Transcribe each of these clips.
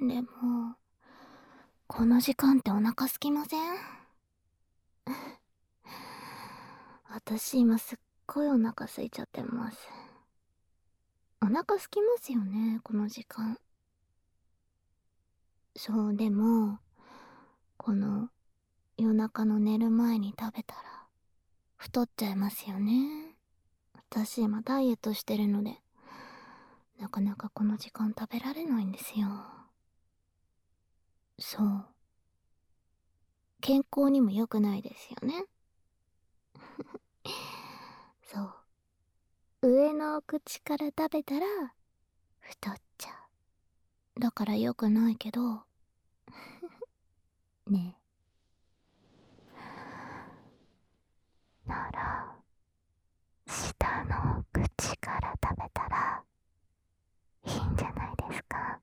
でも、この時間ってお腹空きません？私今すっごいお腹空いちゃってます。お腹空きますよね、この時間。そう、でも、この夜中の寝る前に食べたら、太っちゃいますよね。私今ダイエットしてるので、なかなかこの時間食べられないんですよ。そう。健康にも良くないですよね。そう。上の口から食べたら、太っちゃう。だから良くないけど、ねえ。なら、下の口から食べたら、いいんじゃないですか。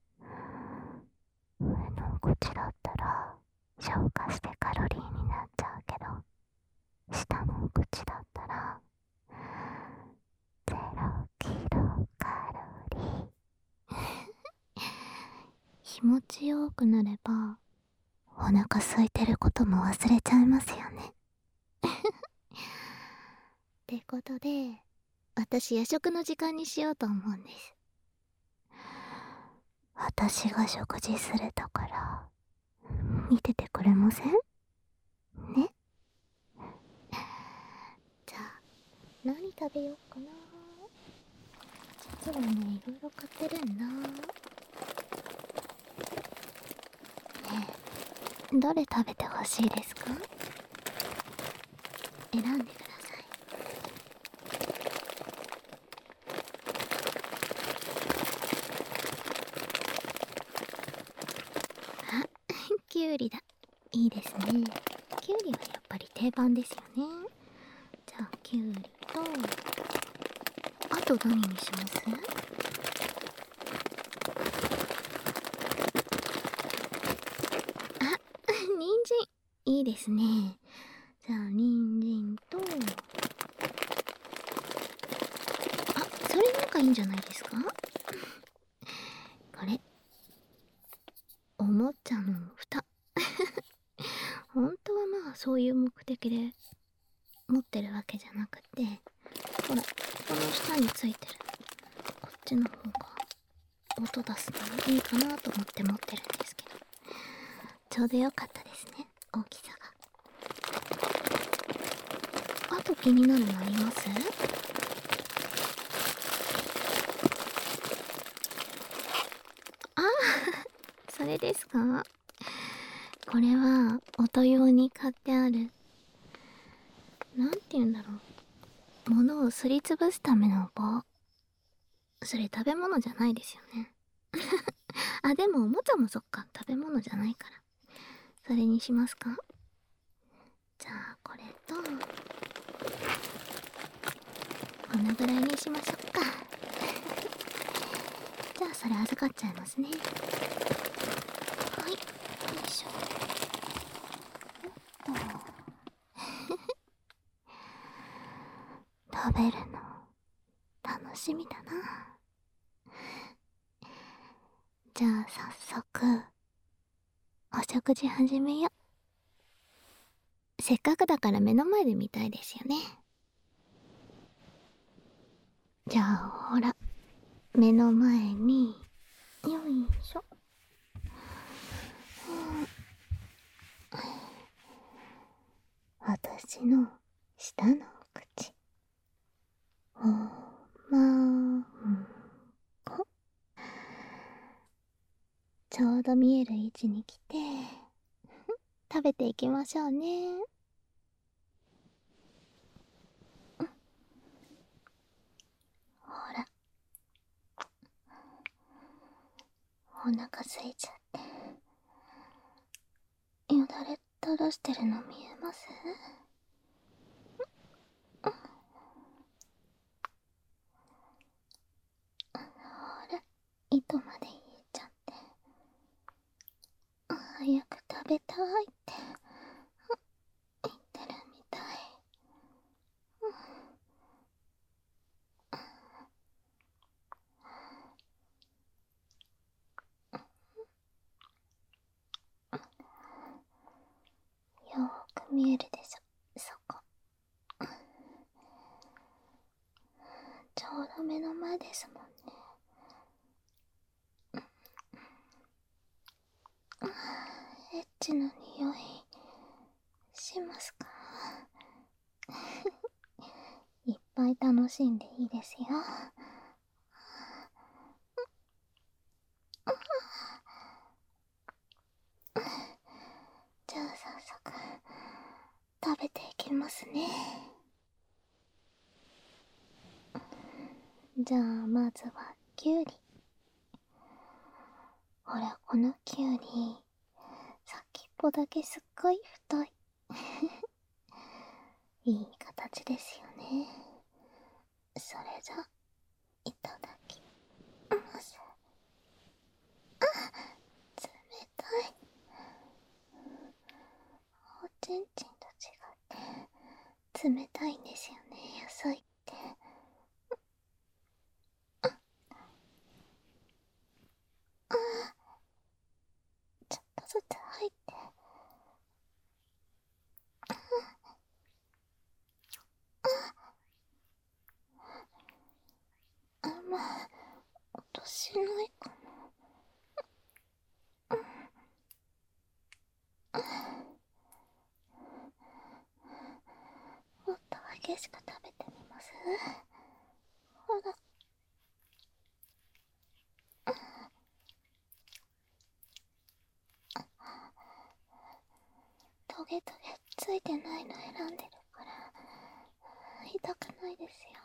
上の口だったら、消化してカロリーになっちゃうけど、下の口だったら、0キロカロリー。気持ちよくなれば、お腹空いてることも忘れちゃいますよね。ってことで、私夜食の時間にしようと思うんです。私が食事するところ、見ててくれません？ね。じゃあ、何食べようかな。実はね、いろいろ買ってるんだ。ねえ、どれ食べてほしいですか？選んでください。あ、きゅうりだ。いいですね。きゅうりはやっぱり定番ですよね。じゃあ、きゅうりと、あと何にします？あ、人参。いいですね。じゃあ、人参と、あ、それなんかいいんじゃないですか？これ、おもちゃの蓋。本当はまあ、そういう目的で持ってるわけじゃなくて、ほら、この下についてる、こっちの方が音出すのにいいかなと思って持ってるんですけど、ちょうどよかったですね、大きさが。あと気になるのあります？ああ、それですか？これは音用に買ってある、なんて言うんだろう、物をすりつぶすための棒。それ食べ物じゃないですよね。あ、でもおもちゃもそっか、食べ物じゃないから。それにしますか？じゃあこれと、このぐらいにしましょうか。じゃあそれ預かっちゃいますね。はい、よいしょ。よっと。食べるの楽しみだな。じゃあ早速、お食事始めよ。せっかくだから目の前で見たいですよね。じゃあほら、目の前に、よいしょ。私の下の口。おまんこ。ちょうど見える位置に来て、食べていきましょうね。ほら、お腹空いちゃって。よだれ垂らしてるの見えます？ほら、糸まで入れちゃって。早く食べたいって言ってるみたい。 見えるでしょ、そこ。ちょうど目の前ですもんね。エッチの匂いしますか？いっぱい楽しんでいいですよ。じゃあ早速食べていきますね。じゃあまずはきゅうり。ほら、このきゅうり先っぽだけすっごい太い。いい形ですよね。それじゃいただきます。冷たい。おちんちんと違って冷たいんですよね、野菜って。ちょっとずつ入って。あんま音しないかな。もっと激しく食べてみます？ほら。トゲトゲついてないの選んでるから痛くないですよ。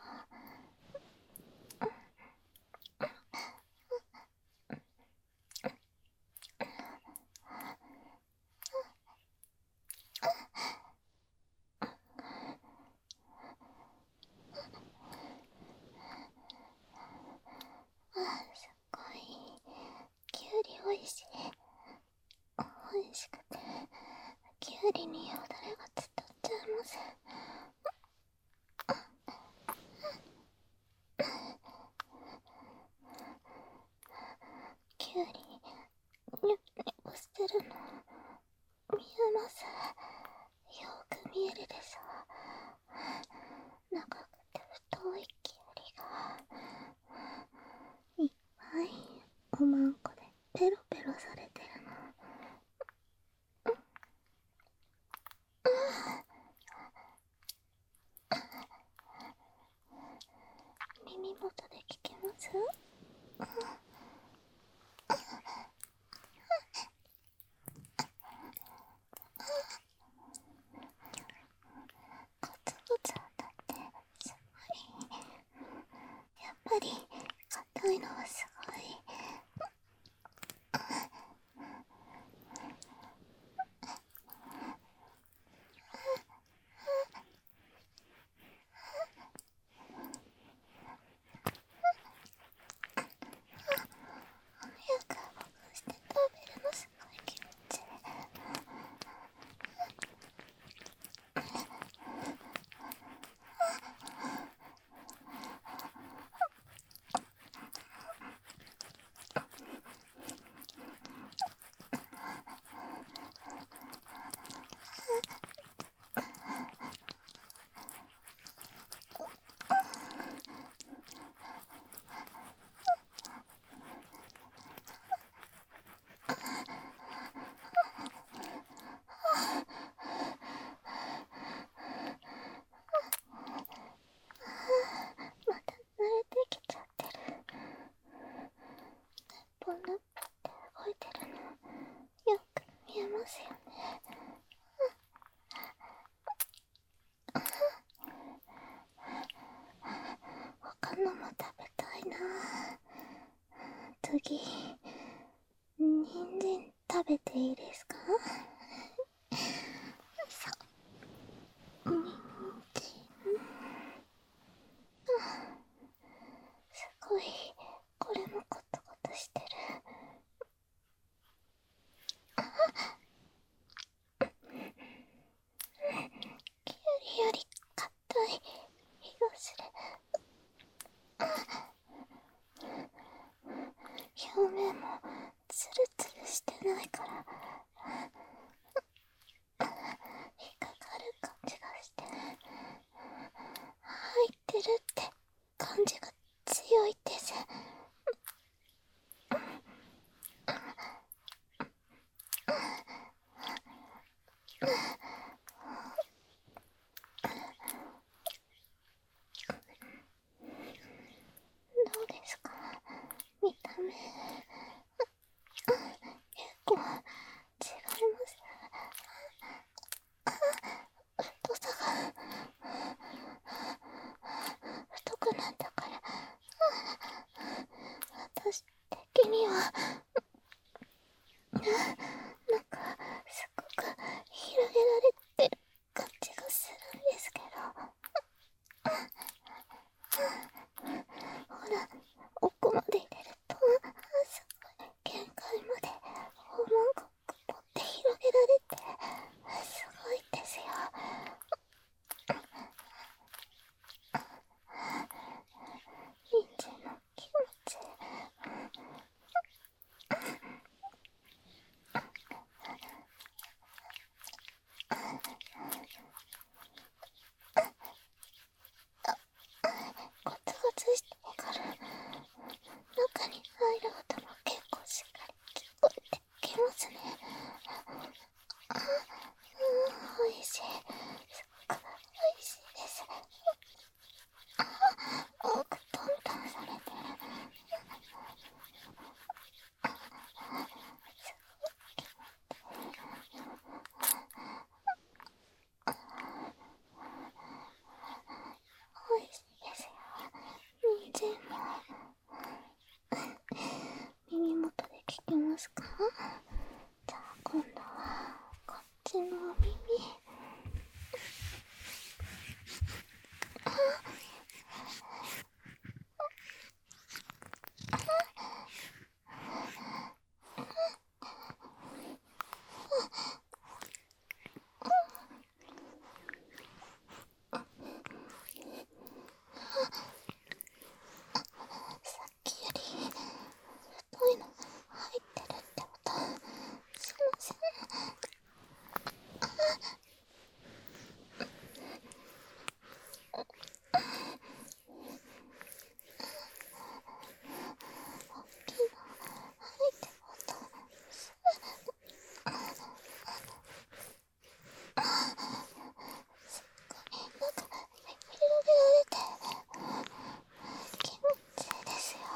すっごいきゅうりおいしい。おいしくてきゅうりによだれが伝っちゃいます。きゅうりニュッニュッしてるの見えます？よく見えるでしょ。長くて太いきゅうりがいっぱいおまんこでペロペロされてるの。耳元で聞けます？ゴツゴツ当たってすごい。やっぱり硬いのはすごい。早くほぐして食べるのすごい気持ちいい。また慣れてきちゃってる。ポンナップって動いてるのよく見えますよね。他のも食べたいな。次、人参食べていいですか？そう、人参。すごい、これもコトコトしてる。きゅうりより硬い気がする。表面もツルツルしてないから引っかか聞きますか？じゃあ今度はこっちのお耳。さっきより太いの入ってるってこと？すいません。大きいの入ってること。すっごいなんか広げられて気持ちいいですよ。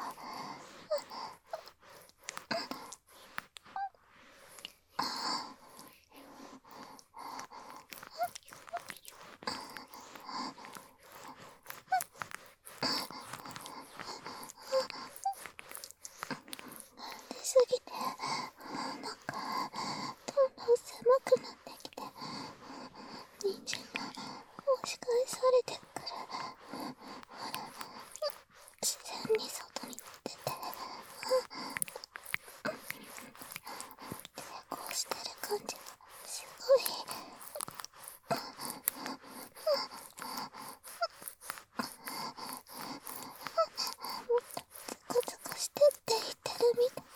出すぎてなんかどんどん狭くなってきて、人参が押し返されてくる。自然に外に出て抵抗してる感じがすごい。もっとズコズコしてって言ってるみたい。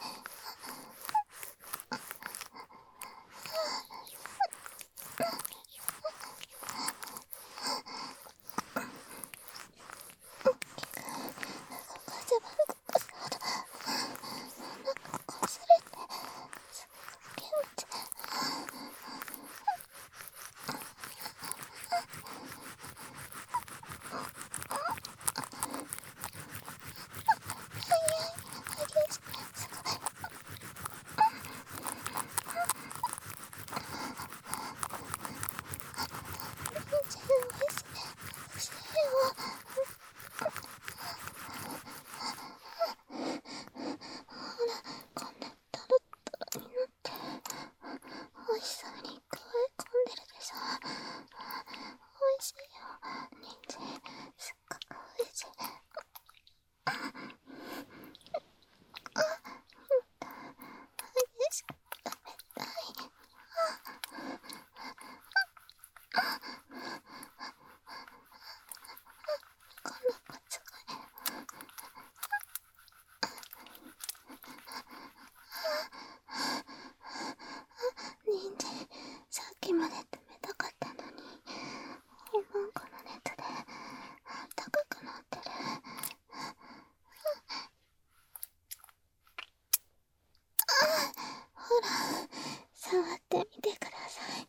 動かせば動かすほどなんかこすれてすっごい気持ちいい。すごい。人参おいしい。おいしいよ。ほら、こんなトロットロになって美味しそうに加え込んでるでしょ。美味しいよ。人参すっごく美味しい。激しく食べたい。この子すごい。人参さっきまで冷たかったのに今この熱であったかくなってる。ほら触ってみてください。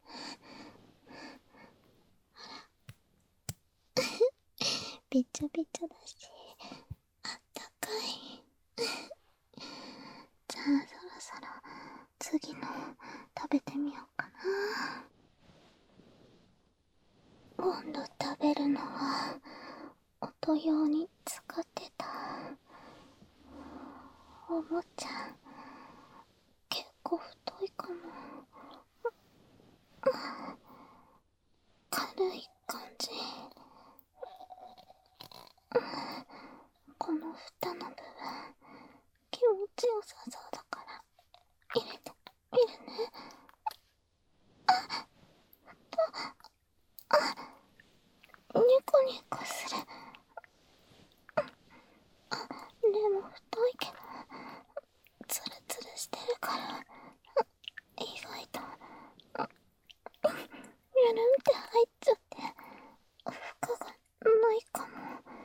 びちょびちょだしあったかい。じゃあそろそろ次の食べてみようかな。今度食べるのは音用に使ってたおもちゃ。結構太いかも。軽い感じ。この蓋の部分気持ちよさそうだから入れてみるね。ニコニコする。でも太いけどツルツルしてるから意外とゆるんって入っちゃって負荷がないかも。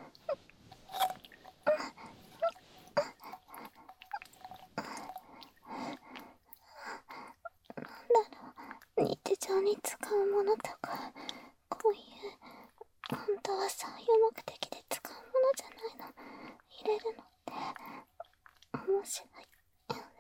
なんだろう、日常に使うものとかこういう本当はそういう目的で使うものじゃないの入れるのって面白いよね。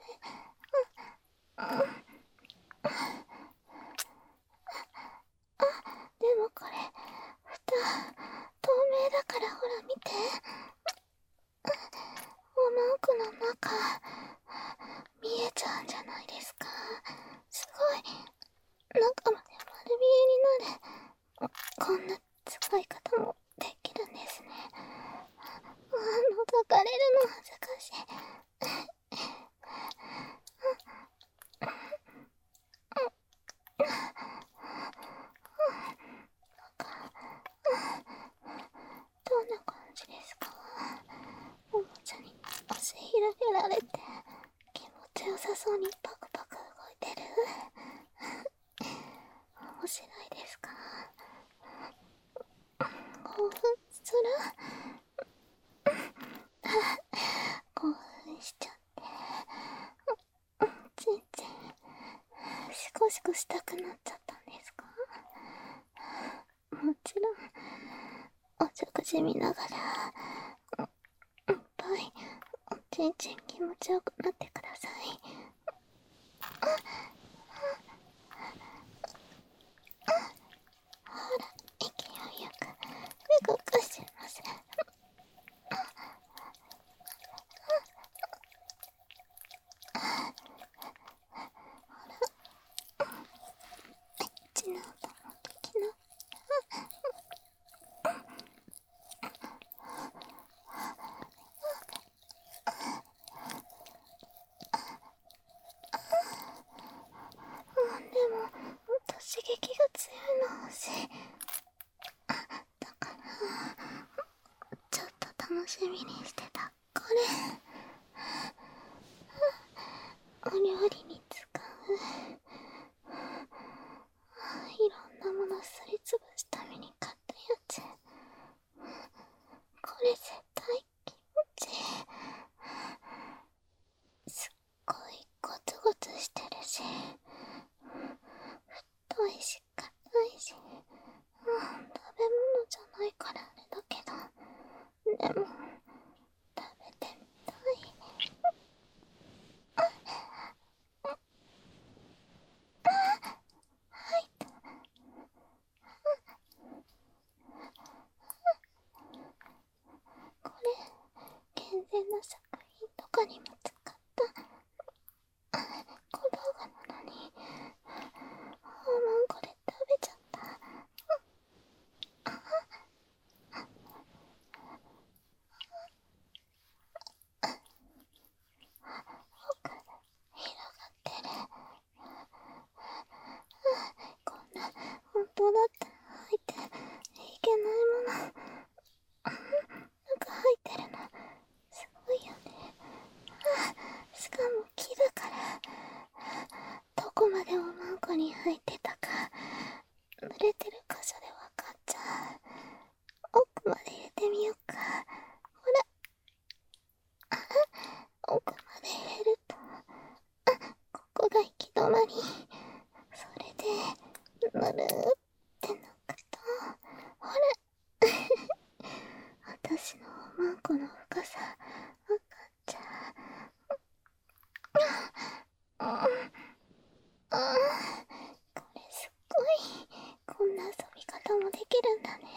でもこれ蓋透明だからほら見て。おまんこの中さそうにパクパク動いてる。面白いですか？興奮する？興奮しちゃって、全然シコシコしたくなっちゃったんですか？もちろんお食事見ながらいっぱいおちんちん気持ちよくなってください。ほら、勢いよく動かしてます。ちの音も聞きな。でももっと刺激が強いの欲しい。だからちょっと楽しみにしてたこれ。お料理に使ういろんなものすりつぶすために買ったやつ。これ絶対気持ちいい。すっごいゴツゴツしてるし、太いし硬いし、食べ物じゃないからあれだけど、でも食べてみたい。これ健全な食品とかにも使った小道具なのに、これ食べちゃった。奥広がってる。こんな本当だったら入っていけないものなんか入ってるのすごいよね。しかも木だからどこまでおまんこに入ってたか濡れてる箇所で分かっちゃう。奥まで入れてみようか。ほら、奥まで入れるとここが行き止まり。それでぬるって抜くと、ほら私のおまんこの深さ分かっちゃう。これすっごい。こんな遊び方もできるんだね。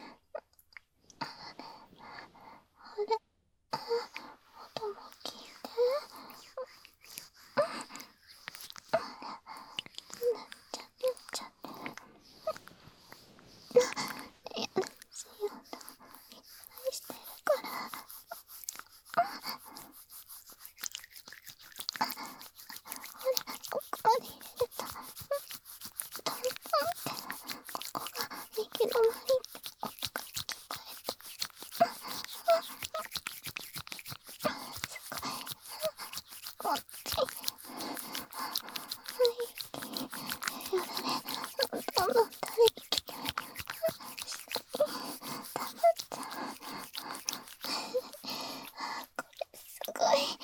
ほら、音も聞いて。ぬっちゃぬっちゃってやるしようといっぱいしてるから。ほら、ここまで入れるとトントンってここが行き止まりって音が聞こえて、すごいこっちよだれどんどん垂れてきて下に溜まっちゃう。これすごい。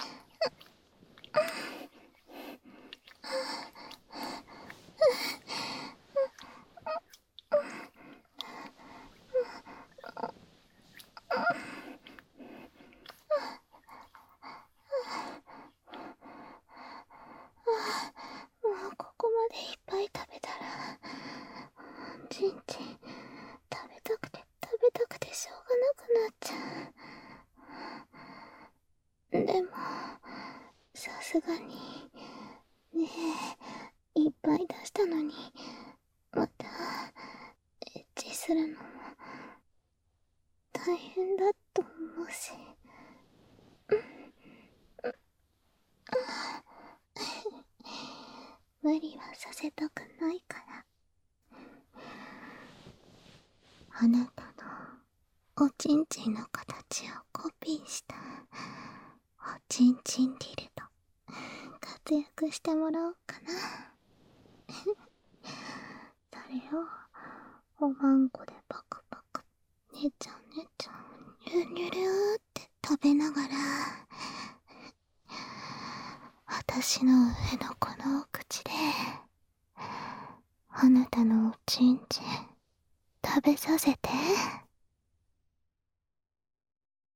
もうここまでいっぱい食べたらちんちん食べたくて食べたくてしょうがなくなっちゃう。でもさすがにねえ、いっぱい出したのにまたエッチするのも大変だと思うし。無理はさせたくないから。あなたのおちんちんの形をコピーしたおちんちんディルド活躍してもらおうかな。それをおまんこでパクパク、ねちゃんねちゃん、ニュルニュルって食べながら、私の上のこのお口であなたのおちんちん食べさせて。